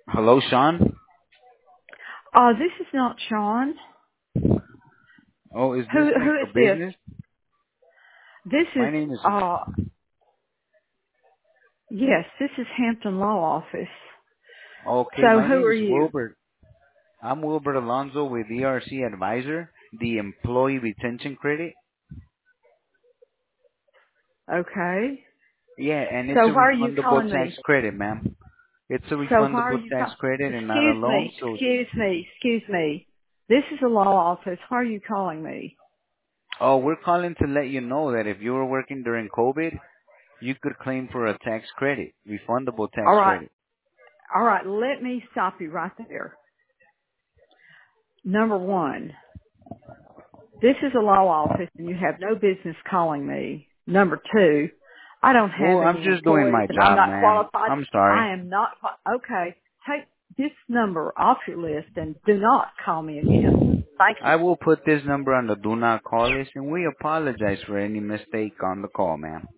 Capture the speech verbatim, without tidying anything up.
Hello, Sean. Uh, this is not Sean. Oh, is Who this like who a is this? business? This is My name is. uh yes, this is Hampton Law Office. Okay, So my who name are is you? Wilbert. I'm Wilbert Alonso with E R C Advisor, the Employee Retention Credit. Okay. Yeah, and it's So a why are you refundable calling tax me? credit, ma'am. It's a So why are refundable you tax call? credit and not a Excuse loan. me, So, excuse me, excuse me. This is a law office. Why are you calling me? oh, we're calling to let you know that if you were working during COVID, you could claim for a tax credit, refundable tax All right, credit. all right. Let me stop you right there. Number one, this is a law office, and you have no business calling me. Number two, I don't have Well, I'm any just doing employees, my and I'm job, not ma'am. qualified. I'm sorry. I am not qua- okay. Take this number off your list and do not call me again. Thank I you. will put this number on the do not call list, and we apologize for any mistake on the call, ma'am.